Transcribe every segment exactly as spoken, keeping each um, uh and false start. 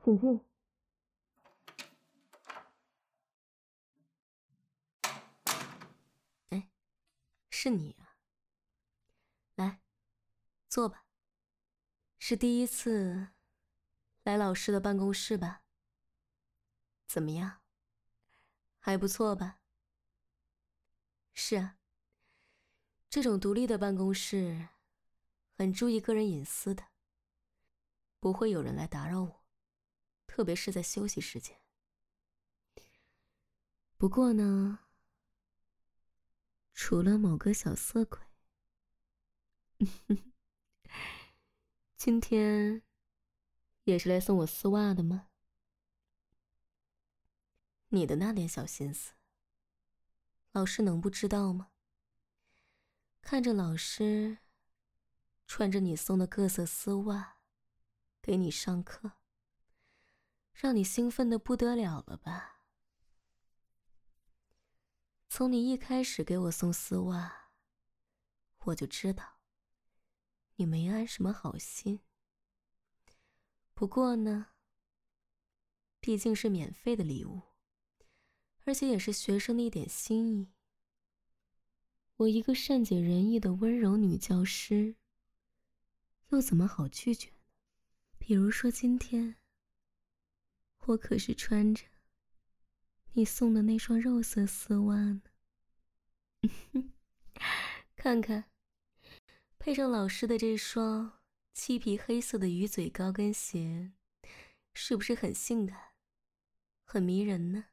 请进。哎，是你啊？来，坐吧。是第一次来老师的办公室吧？怎么样？还不错吧？是啊，这种独立的办公室很注意个人隐私的，不会有人来打扰我，特别是在休息时间。不过呢，除了某个小色鬼，今天也是来送我丝袜的吗？你的那点小心思，老师能不知道吗？看着老师穿着你送的各色丝袜给你上课，让你兴奋得不得了了吧？从你一开始给我送丝袜，我就知道你没安什么好心。不过呢，毕竟是免费的礼物，而且也是学生的一点心意，我一个善解人意的温柔女教师，又怎么好拒绝呢？比如说今天，我可是穿着你送的那双肉色丝袜呢。看看，配上老师的这双漆皮黑色的鱼嘴高跟鞋，是不是很性感，很迷人呢？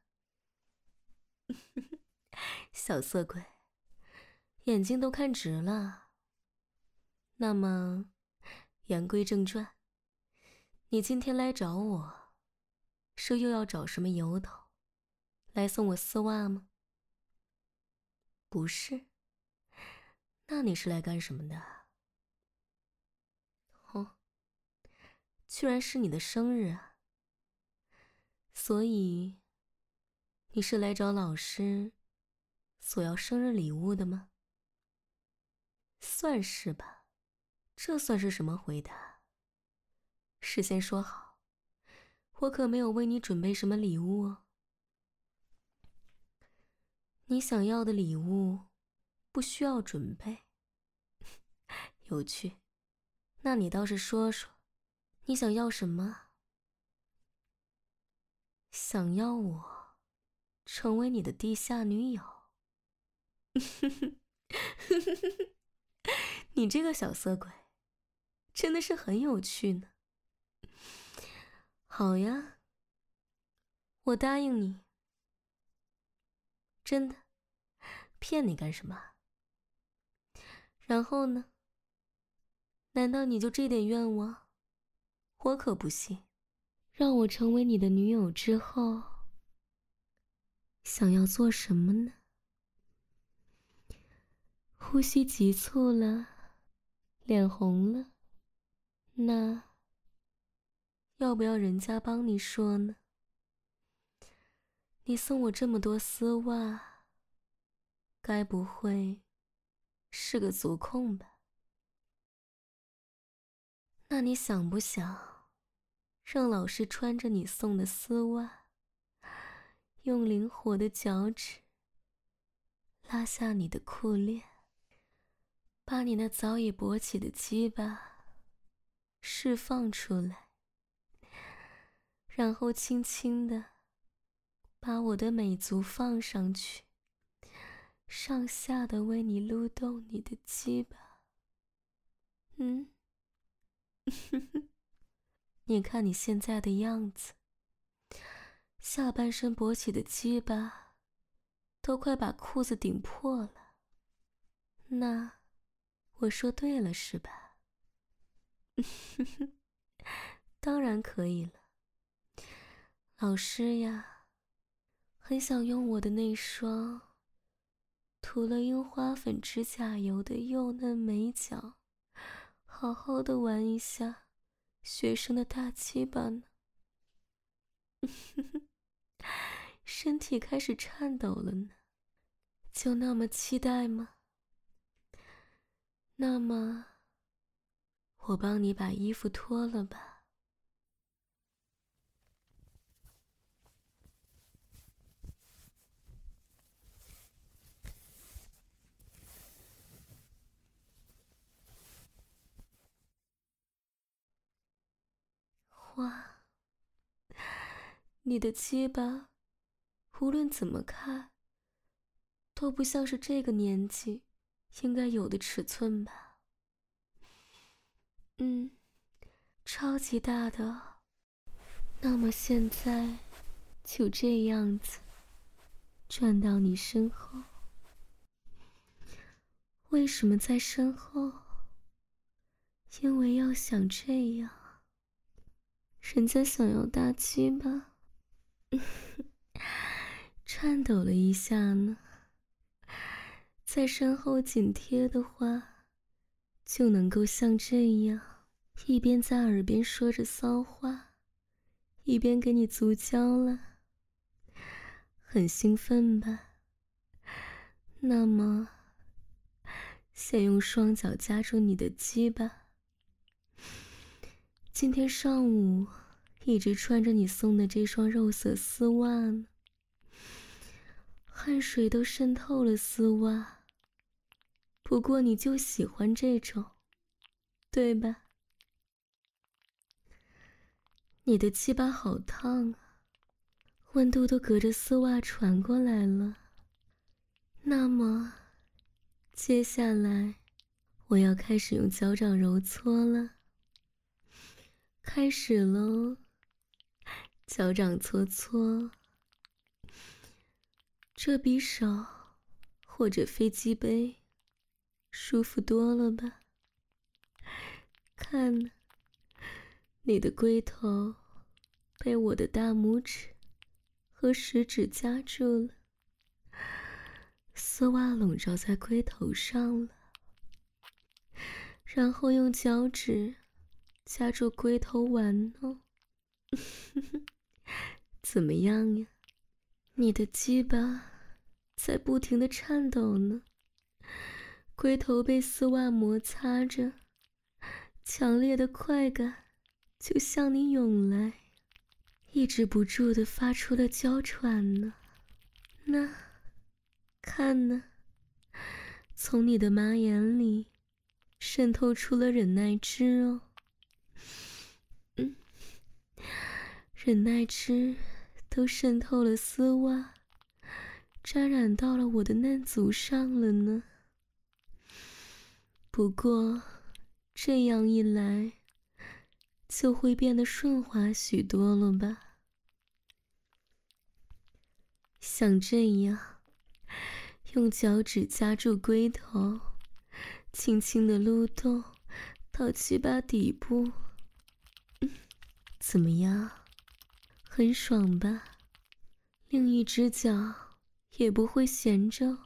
小色鬼，眼睛都看直了。那么，言归正传，你今天来找我，是又要找什么由头来送我丝袜吗？不是，那你是来干什么的？哦，居然是你的生日啊！所以，你是来找老师索要生日礼物的吗？算是吧，这算是什么回答？事先说好，我可没有为你准备什么礼物哦。你想要的礼物不需要准备。有趣，那你倒是说说，你想要什么？想要我成为你的地下女友？你这个小色鬼，真的是很有趣呢。好呀，我答应你。真的，骗你干什么？然后呢？难道你就这点愿望？我可不信。让我成为你的女友之后，想要做什么呢？呼吸急促了，脸红了，那要不要人家帮你说呢？你送我这么多丝袜，该不会是个足控吧？那你想不想让老师穿着你送的丝袜，用灵活的脚趾拉下你的裤链，把你那早已勃起的鸡巴释放出来，然后轻轻地把我的美足放上去，上下的为你撸动你的鸡巴。嗯，你看你现在的样子，下半身勃起的鸡巴都快把裤子顶破了。那我说对了是吧？当然可以了。老师呀，很想用我的那双涂了樱花粉指甲油的幼嫩美脚，好好的玩一下学生的大鸡巴呢。身体开始颤抖了呢，就那么期待吗？那么，我帮你把衣服脱了吧。 话，你的鸡巴无论怎么看都不像是这个年纪应该有的尺寸吧。嗯，超级大的。那么现在就这样子转到你身后。为什么在身后？因为要想这样，人家想要大鸡巴颤抖了一下呢。在身后紧贴的话，就能够像这样，一边在耳边说着骚话，一边给你足交了。很兴奋吧？那么先用双脚夹住你的鸡巴。今天上午一直穿着你送的这双肉色丝袜呢，汗水都渗透了丝袜。不过你就喜欢这种，对吧？你的鸡巴好烫啊，温度都隔着丝袜传过来了。那么接下来我要开始用脚掌揉搓了。开始喽，脚掌搓搓，这比手或者飞机杯舒服多了吧？看呢，你的龟头被我的大拇指和食指夹住了，丝袜笼罩在龟头上了，然后用脚趾夹住龟头玩弄。怎么样呀？你的鸡巴在不停地颤抖呢，龟头被丝袜摩擦着，强烈的快感就向你涌来，抑制不住地发出了娇喘呢。那，看呢，从你的马眼里渗透出了忍耐汁哦。嗯，忍耐汁都渗透了丝袜，沾染到了我的嫩足上了呢。不过这样一来就会变得顺滑许多了吧？像这样用脚趾夹住龟头，轻轻地撸动到鸡巴底部。嗯，怎么样？很爽吧？另一只脚也不会闲着，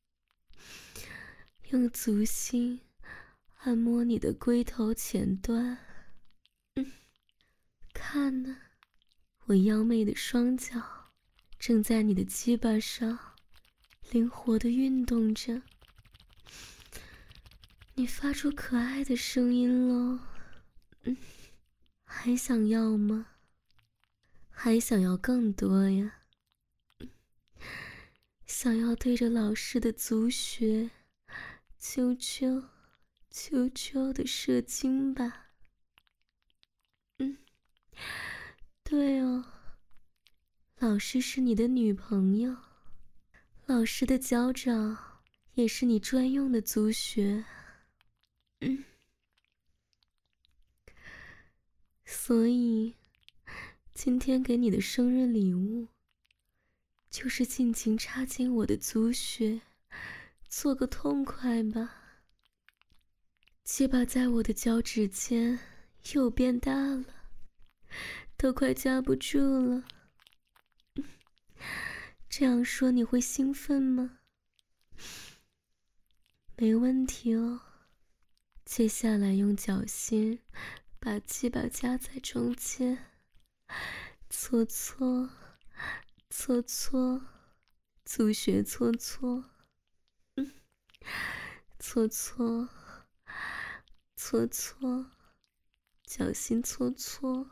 用足心按摩你的龟头前端。嗯，看呢，我妖媚的双脚正在你的鸡巴上灵活地运动着。你发出可爱的声音喽。嗯，还想要吗？还想要更多呀？想要对着老师的足穴啾啾啾啾的射精吧？嗯，对哦，老师是你的女朋友，老师的脚掌也是你专用的足穴。嗯，所以今天给你的生日礼物就是尽情插进我的足穴，做个痛快吧。鸡巴在我的脚趾间又变大了，都快夹不住了。嗯，这样说你会兴奋吗？没问题哦。接下来用脚心把鸡巴夹在中间，搓搓搓搓，足穴搓搓。嗯，搓搓搓搓，脚心搓搓。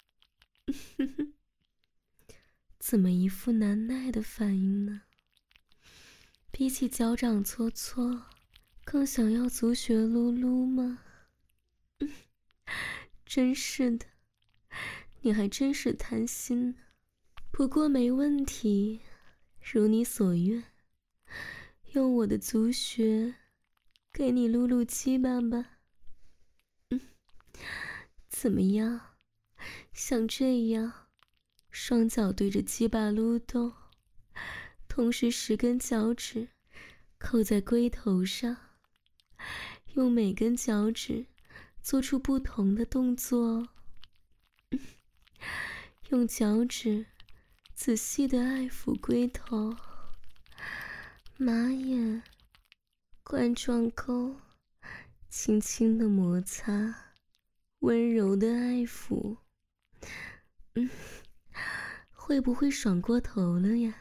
怎么一副难耐的反应呢？比起脚掌搓搓，更想要足穴撸撸吗？嗯，真是的， 你还真是贪心呢。不过没问题，如你所愿，用我的足穴给你撸撸鸡巴吧。嗯，怎么样？像这样，双脚对着鸡巴撸动，同时十根脚趾扣在龟头上，用每根脚趾做出不同的动作。嗯，用脚趾仔细地爱抚龟头、马眼、冠状沟，轻轻地摩擦，温柔的爱抚。嗯，会不会爽过头了呀？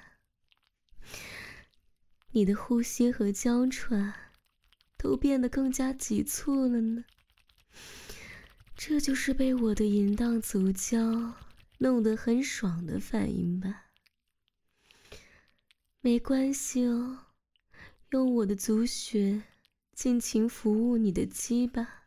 你的呼吸和娇喘都变得更加急促了呢。这就是被我的淫荡足交弄得很爽的反应吧？没关系哦，用我的足穴尽情服务你的鸡巴，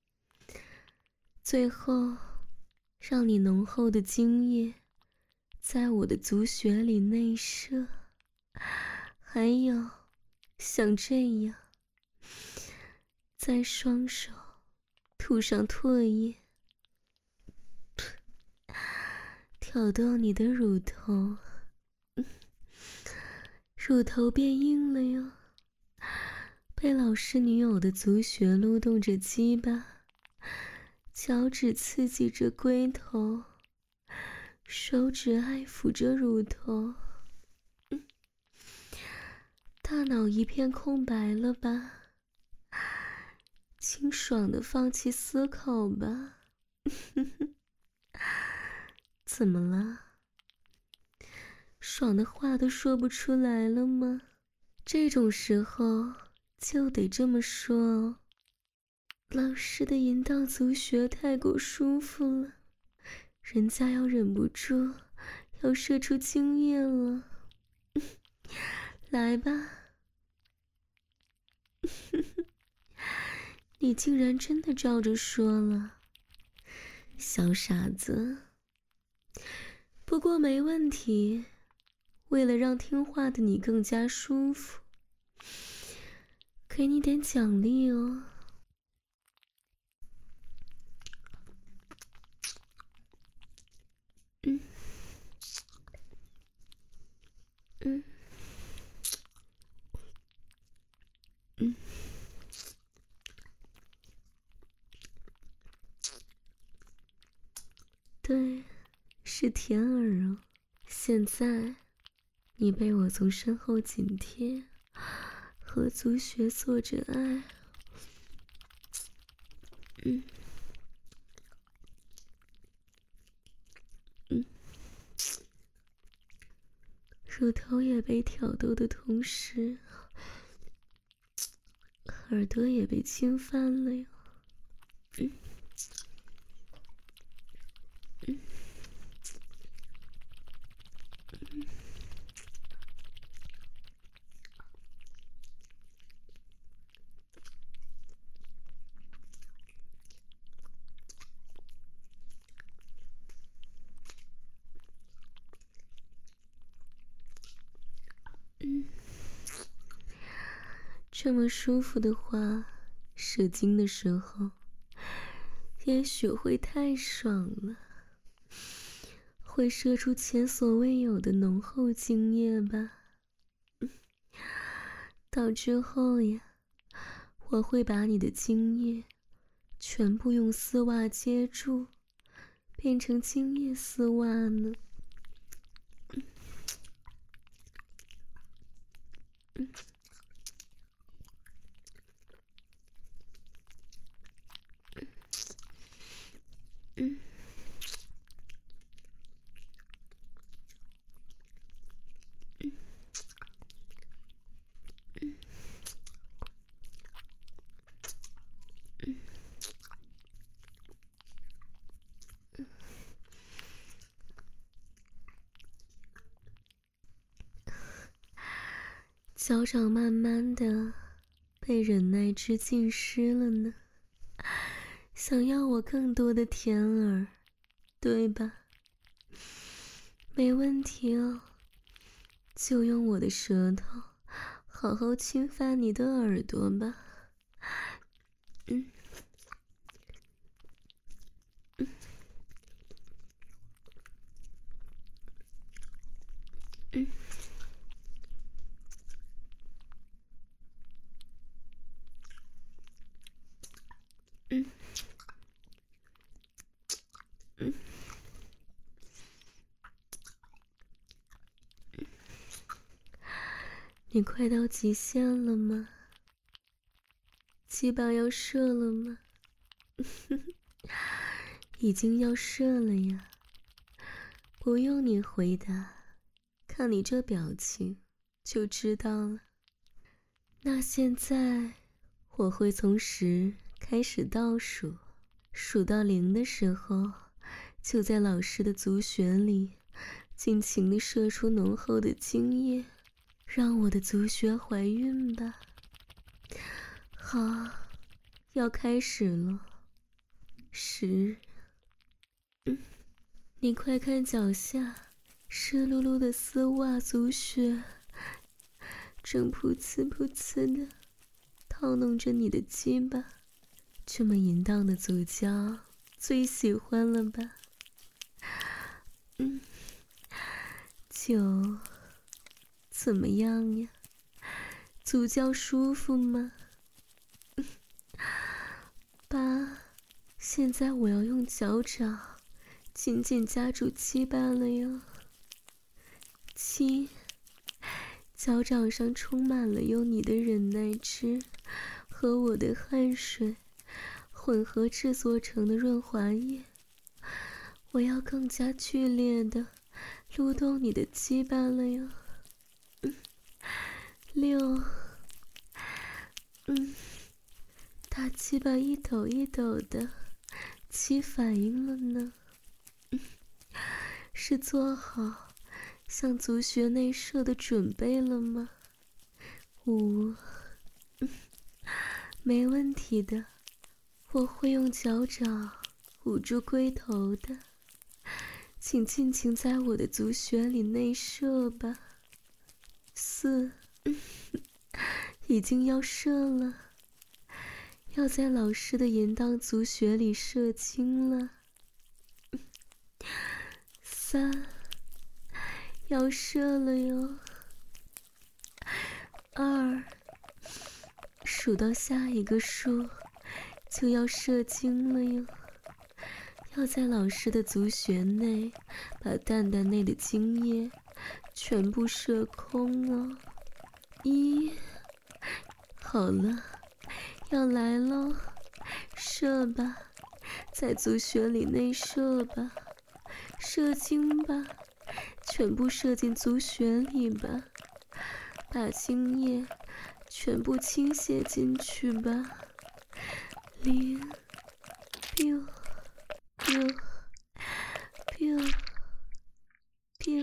最后让你浓厚的精液在我的足穴里内射。还有像这样，在双手涂上唾液，挑逗你的乳头，乳头变硬了哟。被老师女友的足穴撸动着鸡巴，脚趾刺激着龟头，手指爱抚着乳头，嗯，大脑一片空白了吧？清爽的放弃思考吧。怎么了？爽的话都说不出来了吗？这种时候就得这么说哦。老师的淫荡足穴太过舒服了，人家要忍不住要射出精液了。来吧。你竟然真的照着说了，小傻子。不过没问题，为了让听话的你更加舒服，给你点奖励哦。嗯嗯嗯，对，是甜耳哦。现在你被我从身后紧贴，和足穴做着爱。嗯嗯，乳头也被挑逗的同时，耳朵也被侵犯了哟。嗯嗯嗯，嗯，这么舒服的话，射精的时候也许会太爽了，会射出前所未有的浓厚精液吧。到之后呀，我会把你的精液全部用丝袜接住，变成精液丝袜呢。嗯嗯嗯嗯嗯嗯，脚掌慢慢的被忍耐汁浸湿了呢，想要我更多的甜耳，对吧？ 没问题哦，就用我的舌头好好侵犯你的耳朵吧。嗯嗯嗯嗯嗯，你快到极限了吗？鸡巴要射了吗？已经要射了呀，不用你回答，看你这表情就知道了。那现在我会从十开始倒数，数到零的时候，就在老师的足穴里尽情地射出浓厚的精液，让我的足穴怀孕吧。好，要开始了。十，嗯，你快看脚下，湿漉漉的丝袜足穴，正噗呲噗呲的套弄着你的鸡巴，这么淫荡的足交，最喜欢了吧？嗯，九，怎么样呀？足交舒服吗？八，现在我要用脚掌紧紧夹住鸡巴了哟。七，脚掌上充满了用你的忍耐汁和我的汗水混合制作成的润滑液，我要更加剧烈的撸动你的鸡巴了哟。嗯，六，嗯，大鸡巴一抖一抖的起反应了呢。嗯，是做好向足穴内射的准备了吗？五，嗯，没问题的，我会用脚掌捂住龟头的，请尽情在我的足穴里内射吧。四，嗯，已经要射了，要在老师的淫荡足穴里射精了。三，要射了哟。二，数到下一个数就要射精了哟，要在老师的足穴内把蛋蛋内的精液全部射空哦。一，好了，要来喽，射吧，在足穴里内射吧，射精吧，全部射进足穴里吧，把精液全部倾泻进去吧。零，biu biu biu biu，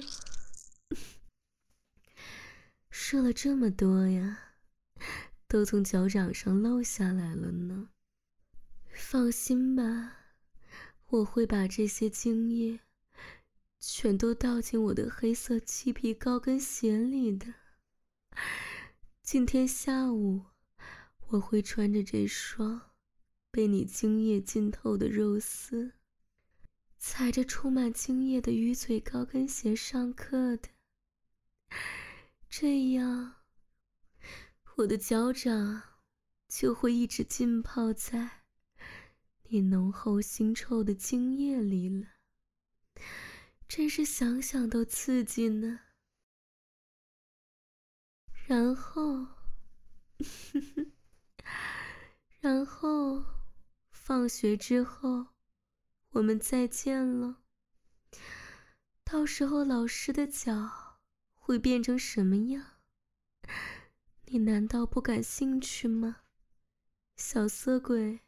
射了这么多呀，都从脚掌上漏下来了呢。放心吧，我会把这些精液全都倒进我的黑色漆皮高跟鞋里的。今天下午我会穿着这双被你精液浸透的肉丝，踩着充满精液的鱼嘴高跟鞋上课的。这样我的脚掌就会一直浸泡在你浓厚腥臭的精液里了，真是想想都刺激呢。然后然后放学之后我们再见了。到时候老师的脚会变成什么样，你难道不感兴趣吗，小色鬼？